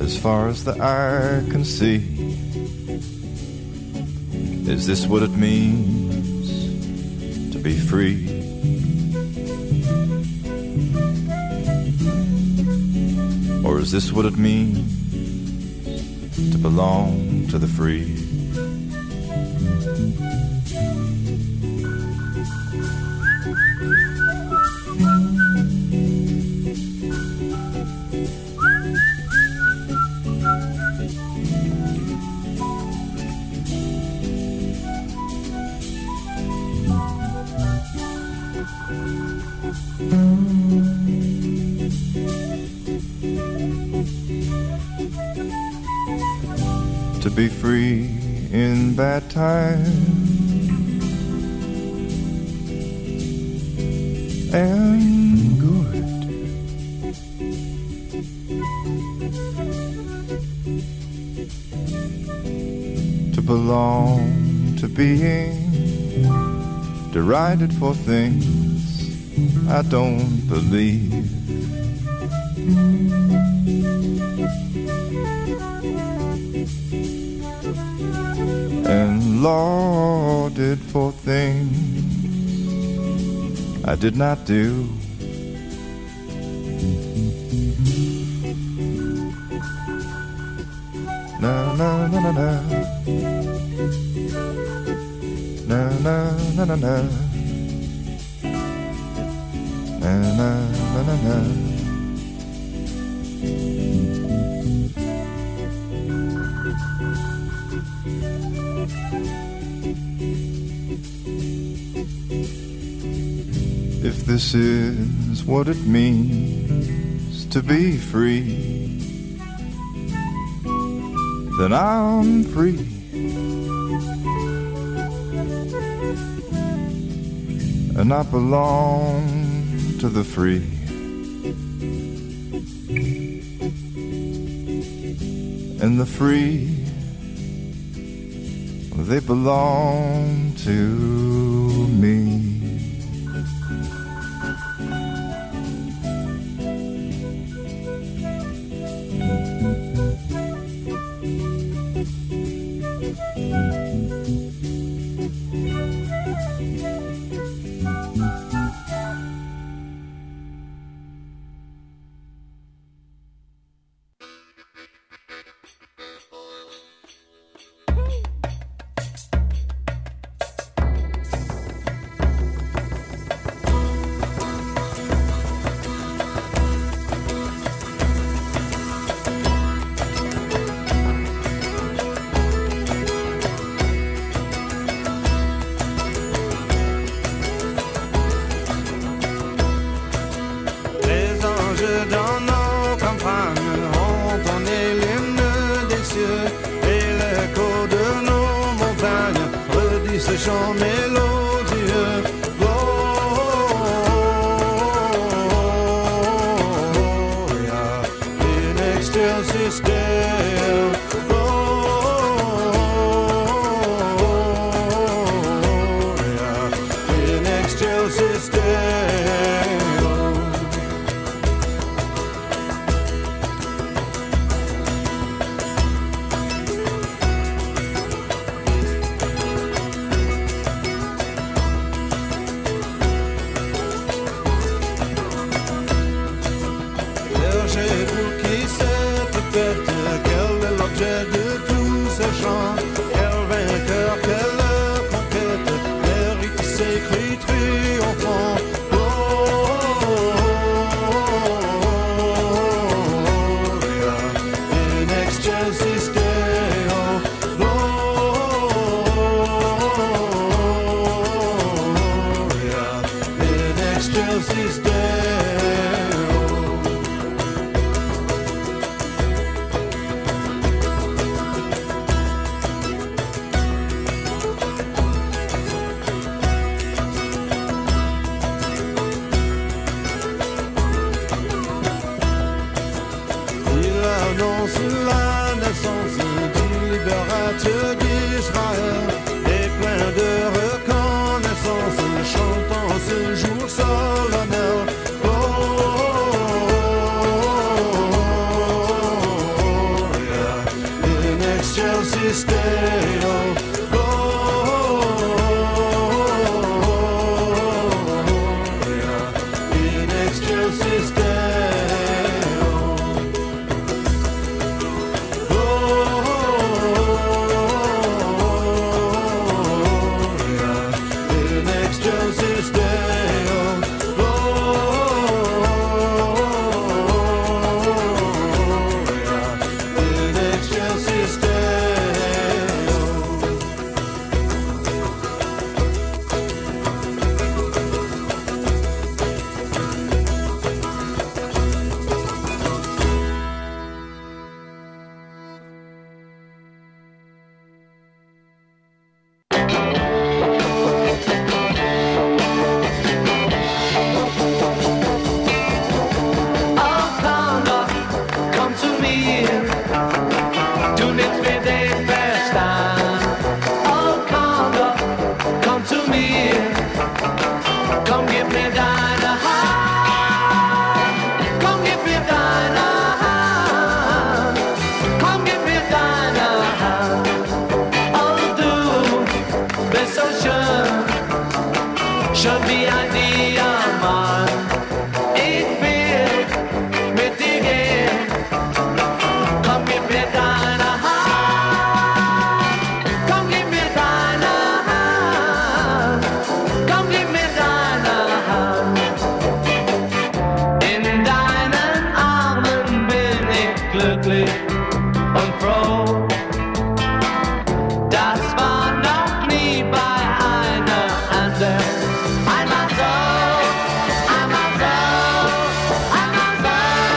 as far as the eye can see. Is this what it means to be free? Or is this what it means to belong to the free? To be free in bad times and good, to belong to being derided for things I don't believe. And lauded for things I did not do. Na na na na na, na na na na na, na na na na na. If this is what it means to be free, then I'm free. And I belong to the free. And the free, they belong to me. chant mélodieux. Gloria in excelsis Deo. Gloria in excelsis Deo. Chelsea's Dale. Gloria, in excelsis Deo. Gloria, in excelsis Deo. Oh, Condor, come to me. Du nimmst mir den Verstand. Oh, Condor, come to me. Komm, gib mir deine Hand. Komm, gib mir deine Hand. Komm, gib mir deine Hand. Oh, du bist so schön. Schön wie ein Diamant. Ich will mit dir gehen. Komm, gib mir deine Hand. Komm, gib mir deine Hand. Komm, gib mir deine Hand. In deinen Armen bin ich glücklich und froh. Das war noch nie bei einer anderen. Einmal so, einmal so, einmal so.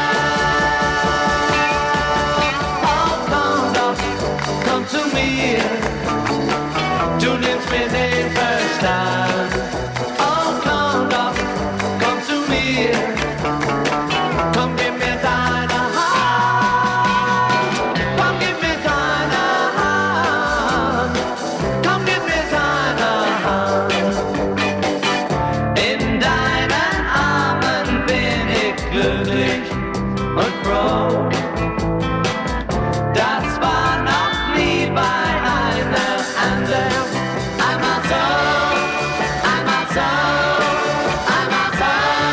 Oh, Condor, komm zu mir. Du nimmst mir den Verstand. Oh, Condor, komm zu mir. Komm, gib mir deine Hand. Komm, gib mir deine Hand. Komm, gib mir deine Hand. In deinen Armen bin ich glücklich und froh. Das war noch nie bei einer anderen. Einmal so, einmal so, einmal so.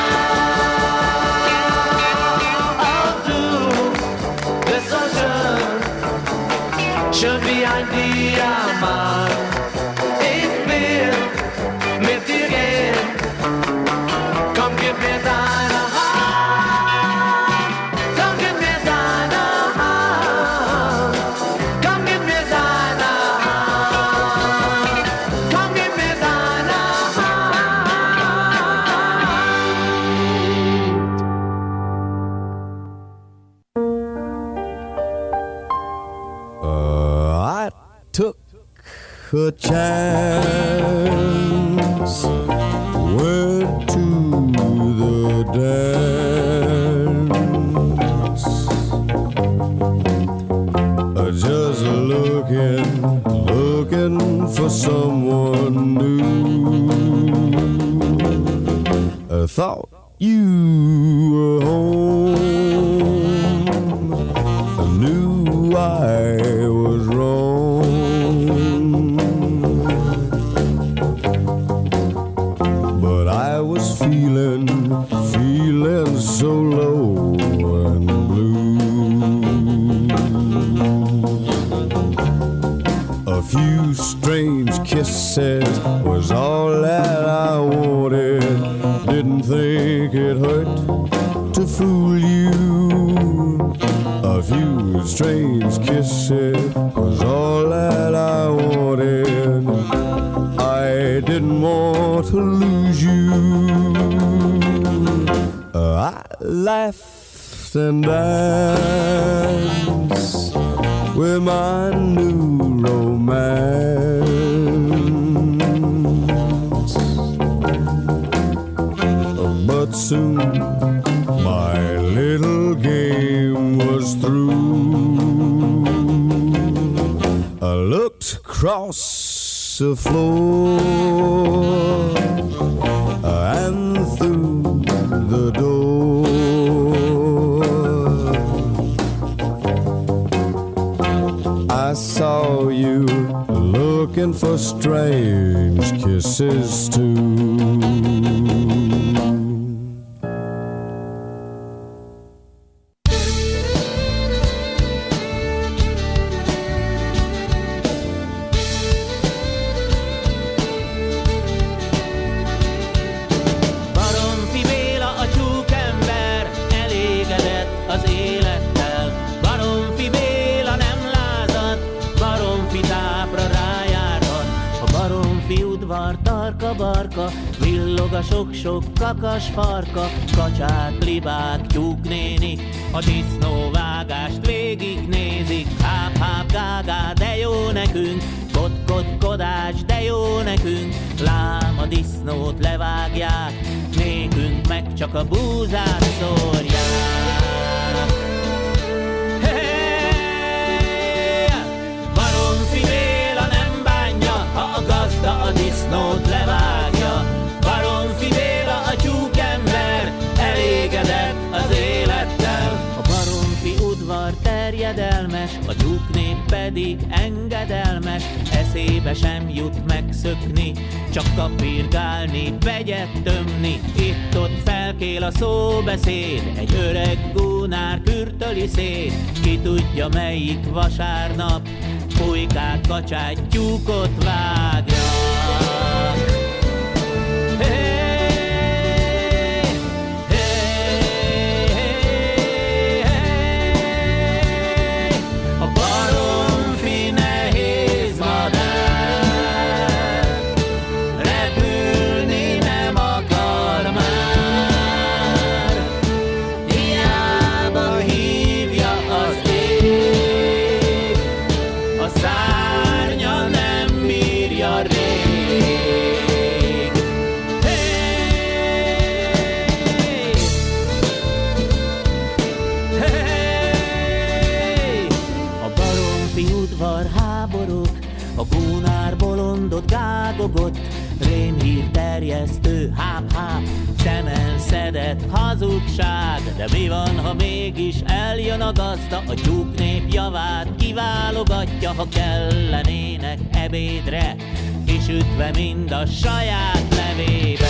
Oh, du bist so schön, schön wie ein Diamant. Ich will mit dir gehen. Komm, gib mir deine Hand. Komm, gib mir deine Hand. Komm, gib mir deine Hand. Komm, gib mir deine I took a chance, went to the dance, just looking for someone new. I thought you were home, I knew I was wrong, but I was feeling so low and blue. A few strange kisses was all that I wanted. Didn't think it hurt to fool you. A few strange kisses was all that I wanted. I didn't want to lose you. I laughed and danced with my new romance, but soon my little game was through. I looked across the floor and through the door. I saw you looking for strange kisses too. kabarka, villog a sok-sok kakas farka, kacsák, libák, tyúknéni, a disznóvágást végignézik. Háp-háp, gágá, de jó nekünk, kod-kod-kodács, de jó nekünk, lám a disznót levágják, nékünk meg csak a búzát szórják. Baromfi Béla nem bánja, ha a gazda a disznót levágja. Baromfi Béla a tyúkember, elégedett az élettel. A baromfi udvar terjedelmes, a tyúknép pedig engedelmes. Eszébe sem jut megszökni, csak kapirgálni, vegyet tömni. Itt-ott felkél a szóbeszéd, egy öreg gúnár kürtöli szét. Ki tudja melyik vasárnap pulykát, kacsát, tyúkot vágja. A gúnár bolondot gágogott, rémhír terjesztő, háp-háp, szemen szedett hazugság. De mi van, ha mégis eljön a gazda, a tyúknép javát kiválogatja, ha kellenének ebédre, kisütve mind a saját levébe.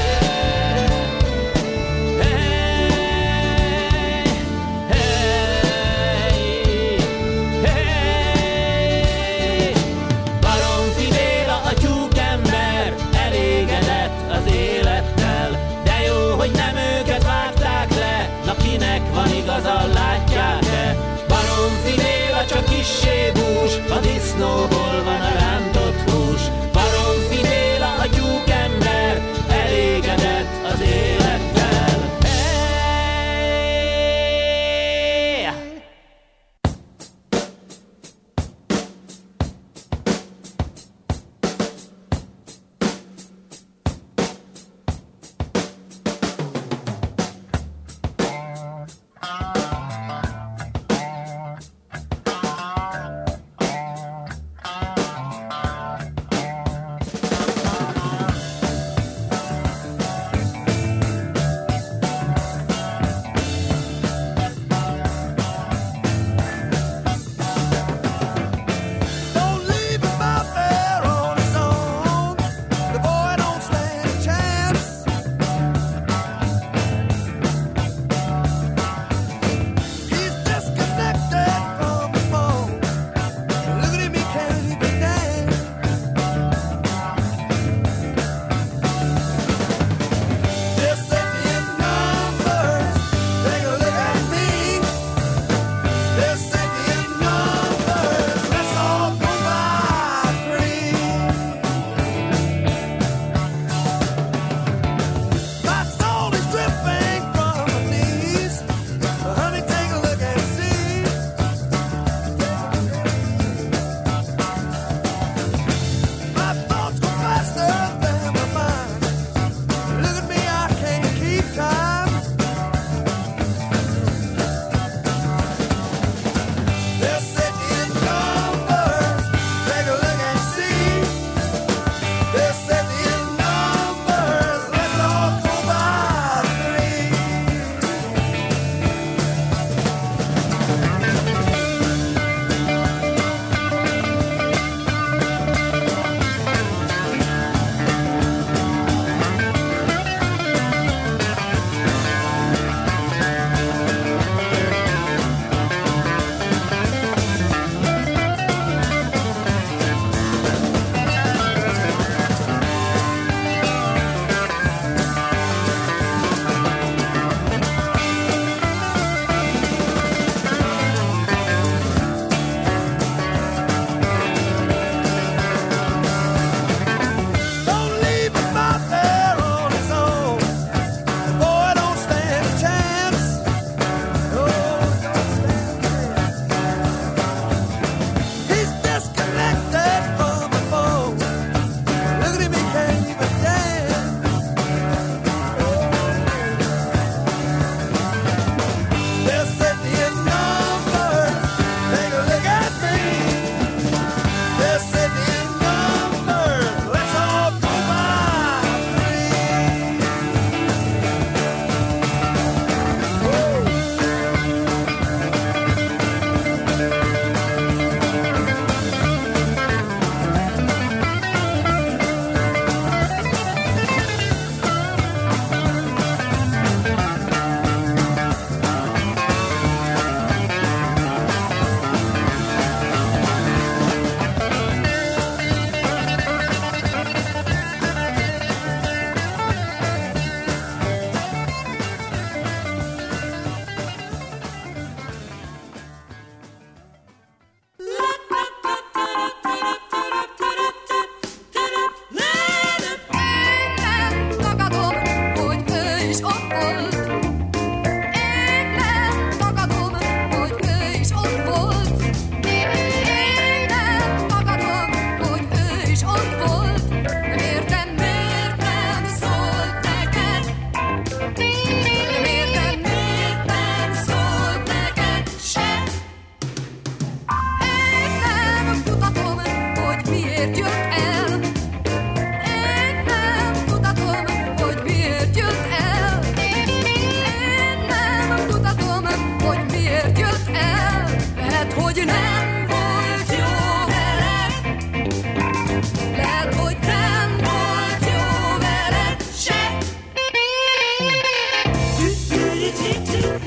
Van igazán, látják-e? Baromfi Béla csak kissé bús, a disznóból van a rántott hús. Baromfi Béla a tyúkember, elégedett az élettel. Hey!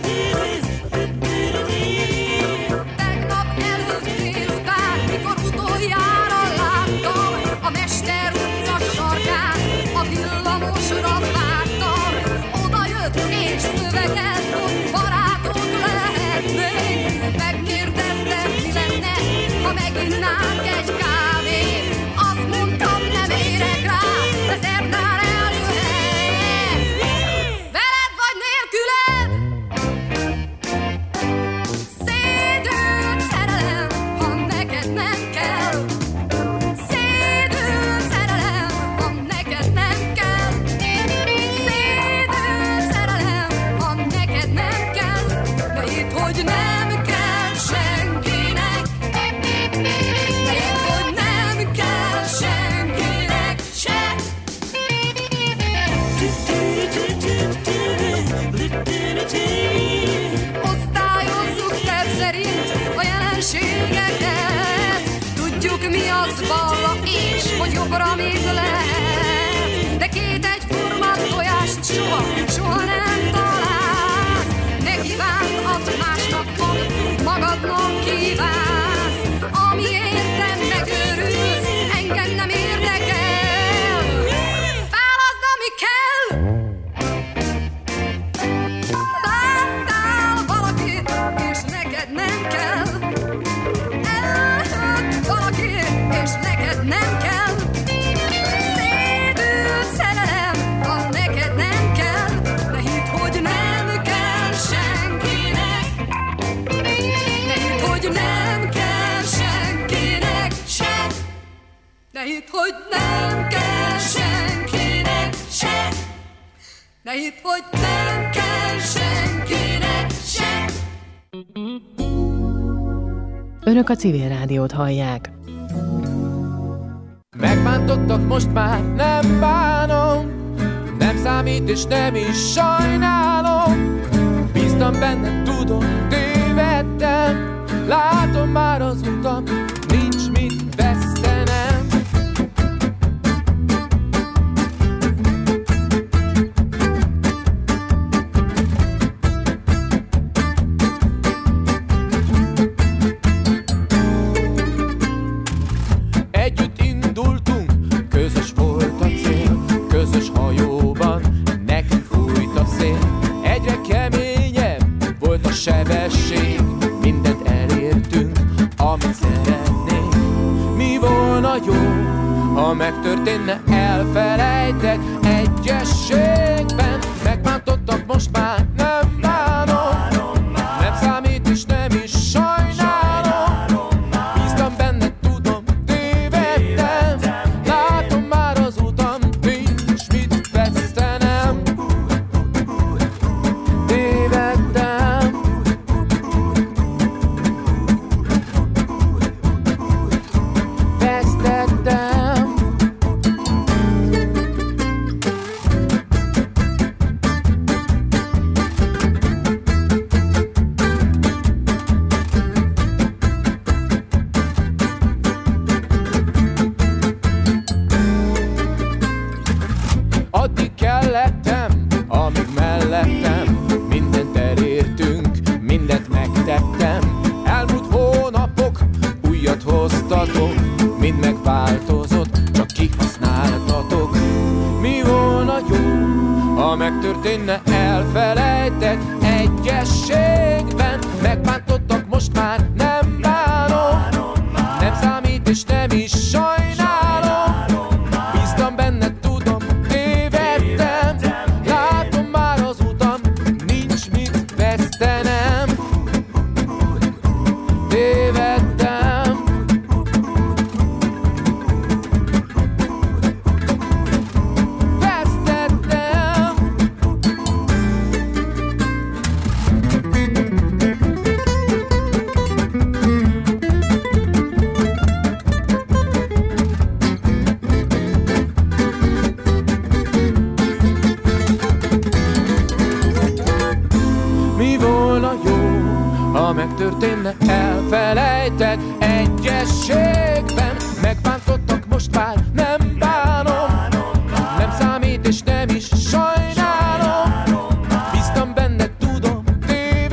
Soha nem találsz, ne kívánd azt másnak, amit magadnak kívánsz. Ami értem megőrülsz, engem nem érdekel. Válaszd, ami kell. Láttál valakit, és neked nem kell. Elhőtt valakit, és neked nem kell. Ne hidd, hogy nem kell senkinek se. Ne hidd, hogy nem kell senkinek se. Önök a Civil Rádiót hallják. Megbántottak, most már nem bánom, nem számít és nem is sajnálom. Bíztam benne, tudom, tévedtem, látom már az utam, nincs mit vesztenem. Együtt indultunk, közös volt a cél, közös hajóban nekünk fújt a szél. Egyre keményebb volt a sebesség, mindent elértünk, amit szeretnénk. Mi volna jó, ha megtörténne, elfelejtek egyességben. Megbántottak, most már nem bánom, nem számít és nem is sajnálom. Bíztam benne, tudom, tévedtem, látom már az utam, nincs mit vesztenem. Tévedtem. Vesztettem. Addig kellettem, amíg mellettem, mindent elértünk, mindent megtettem. Elmúlt hónapok újat hoztatok, mind megváltozott, csak kihasználtatok. Mi volna jó, ha megtörténne, elfelejtek egyességben. Megbántottak, most már nem bánom, nem számít és nem is sajnálom. Bíztam benne, tudom, tévedtem, látom már az utam, nincs mit vesztenem. Tévedtem. Vesztettem. Mi volna jó, ha megtörténne, elfelejtek egyességben. Megbántottak, most már nem bánom, nem számít és nem is sajnálom. Bíztam benne, tudom, tévedtem,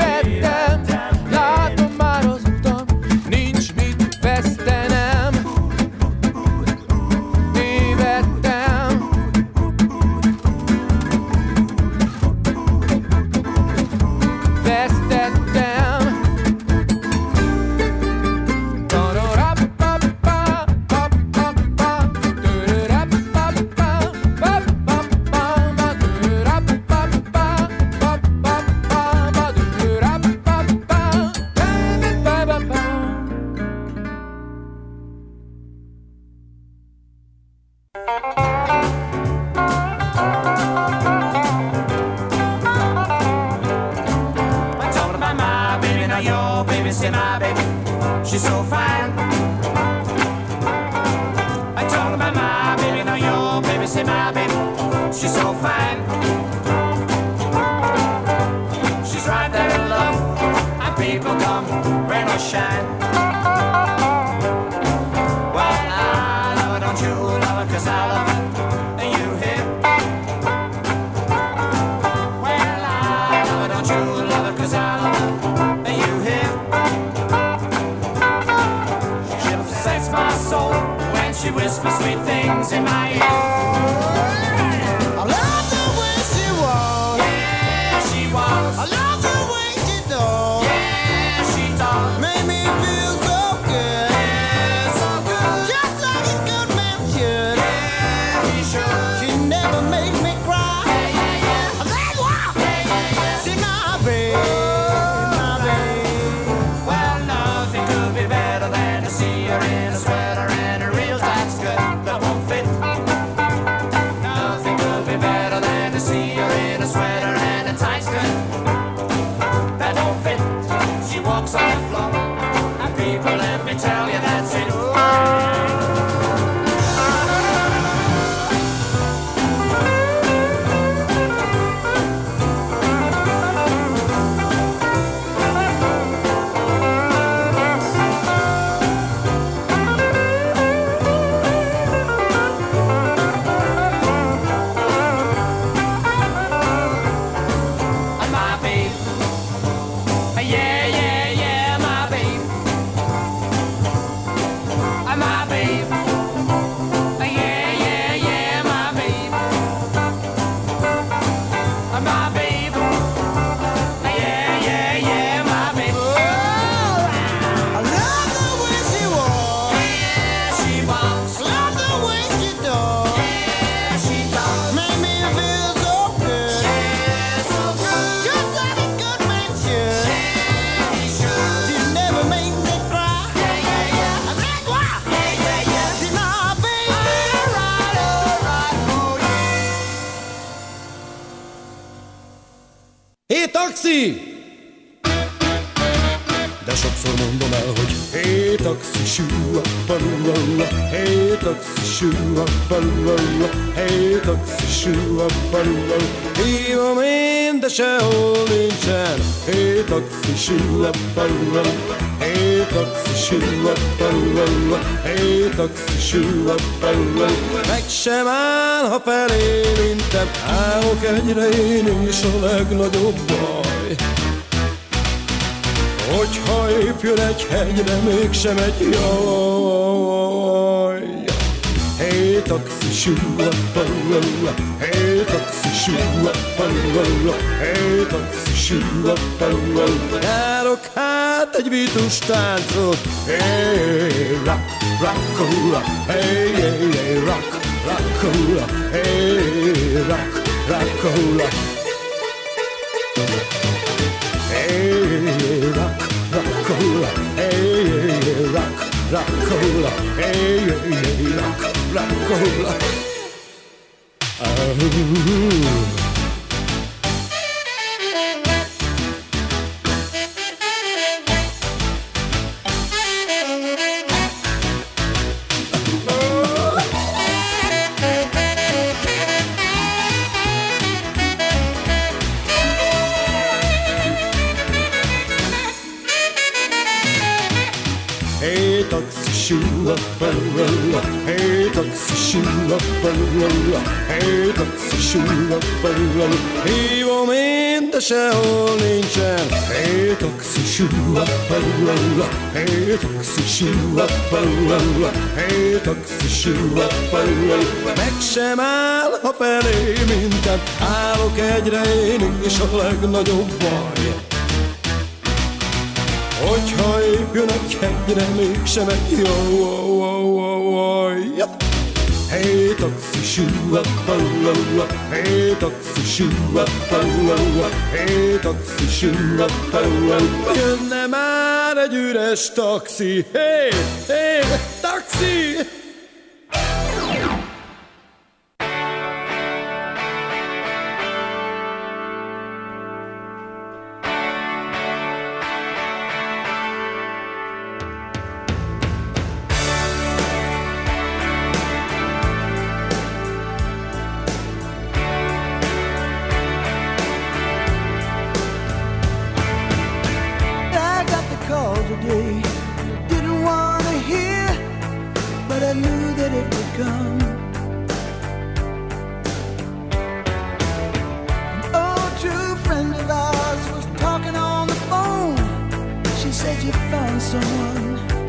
your baby, say my baby, she's so fine. I told her about my baby, now your baby, say my baby, she's so fine. She's right there in love, and people come, rain or shine. Well, I love her, don't you love her, 'cause I love her, and you hear. Well, I love her, don't you love her, 'cause I love her, and you hear. She upsets my soul when she whispers sweet things in my ear. I love the way she walks. Yeah, she walks. I love the way she talks. Yeah, she talks. Make me feel so good. Yeah, so good. Just like a good man should. Yeah, he should. She never makes me cry. Yeah, yeah, yeah. I said, wow. Yeah, yeah, yeah. She's my babe, my babe. Well, nothing could be better than to see her in a sweater and a real tight skirt that won't fit. Nothing could be better than to see her in a sweater and a tight skirt that don't fit. She walks on the floor, and people, let me tell you, that's it. My babe, yeah, yeah, yeah, my babe, my babe, yeah, yeah, yeah, my babe, my babe, yeah, yeah, yeah, my babe. I love the way she walks. Yeah, she walks. I love the way she talks. Yeah, she talks. Make me feel so good. Yeah, so good. Just like a good man should. Yeah, he should. She never makes me cry. Yeah, yeah, yeah. I said, wow. Yeah, yeah, yeah. She's my baby. Alright, oh yeah. Hé, taxi! De sokszor mondom el, hogy hé, taxi, sűa, palulala, hé, taxi, sűa, palulala, hé, taxi, sűa, palulala. Hívom én, de sehol nincsen, hé, taxi, sűa, palulala, hé, taxi, sűa, palulala, hé, taxi, sűa, palulala. Meg sem áll, ha felé intem, állok egyre én is a legnagyobb baj. Hogyha épp jön egy hegyre, mégsem egy jaj. Hé, taxi, sűa, palulala, hé, taxi, sűa, palulala, hé, taxi, sűa, palulala. Járok hát egy vitus táncot, hé, rock, rock'n'roll, hé, hé, rock, rock'n'roll, hé, rock, rock'n'roll. Hey, rock, rock-a-hula. Hey, rock, rock-a-hula. Hey, rock, rock-a-hula. Hey, taxi, shoo, palula. Hey, taxi, shoo, palula. Hey, taxi, shoo, palula. Hívom én, de sehol nincsen. Hey, taxi, shoo, palula. Hey, taxi, shoo, palula. Hey, taxi, shoo, palula. Meg sem áll, ha felé minden. Állok egyre én is a legnagyobb baj. Hogyha épp jön egy hegyre, mégsem egy jaj. Hey, taxi, sűa, palula. Hey, taxi, sűa, palula. Hey, taxi, sűa, palula. Jönne már egy üres taxi. Hey, hey, taxi! said you found someone.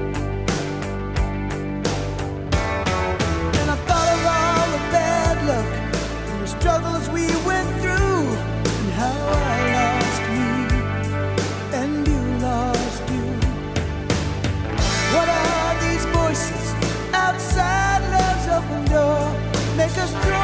And I thought of all the bad luck and the struggles we went through, and how I lost me and you lost you. What are these voices outside love's open door? Make us throw